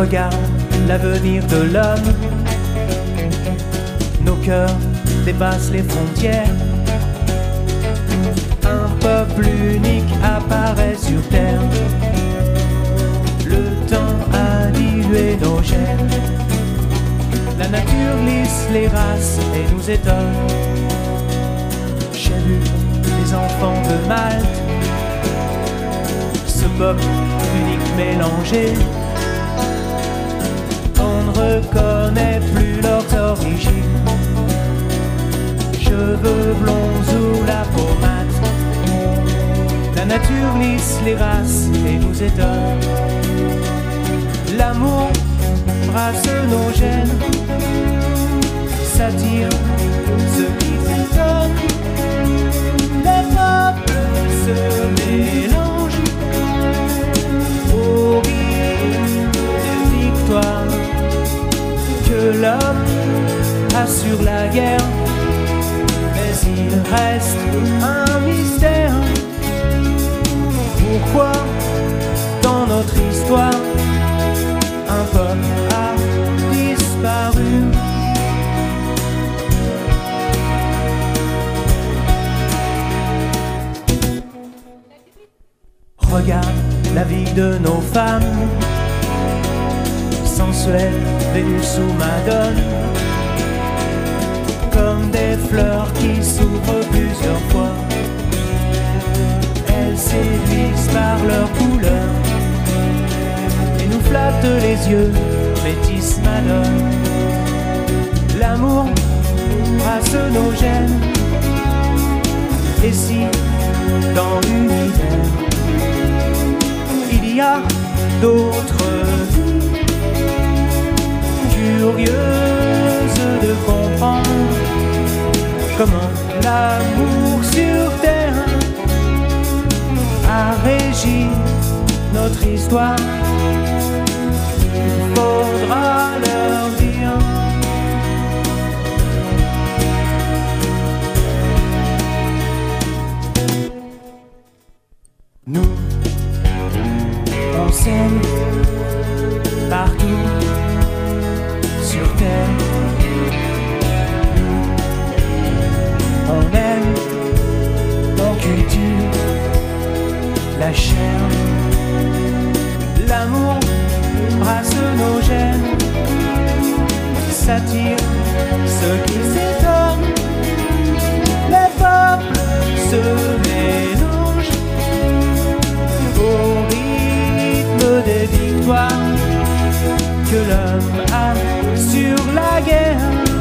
Regarde l'avenir de l'homme. Nos cœurs dépassent les frontières. Un peuple unique apparaît sur terre. Le temps a dilué nos gènes. La nature lisse les races et nous étonne. J'ai vu les enfants de Malte, ce peuple unique mélangé. On ne reconnaît plus leurs origines. Cheveux blonds ou la peau mate. La nature lisse les races et nous étonne. L'amour brasse nos gènes, s'attire ceux qui s'étonnent. Les peuples se mélangent au rythme de victoire. Que l'homme assure la guerre, mais il reste un mystère. Pourquoi dans notre histoire un peuple a disparu? Regarde la vie de nos femmes, sensuelles, Vénus ou Madone, comme des fleurs qui s'ouvrent plusieurs fois. Elles séduisent par leur couleur et nous flattent les yeux, métisse Madone. L'amour brasse nos gènes. Et si dans l'univers il y a d'autres vies curieuses de comprendre comment l'amour sur terre a régi notre histoire, il faudra leur dire. Nous, on s'aime partout sur terre. Nous, on aime, on cultive la chair. L'amour brasse nos gènes, s'attire ceux qui s'étonnent. Les peuples se mélangent au rythme des victoires que l'homme a sur la guerre.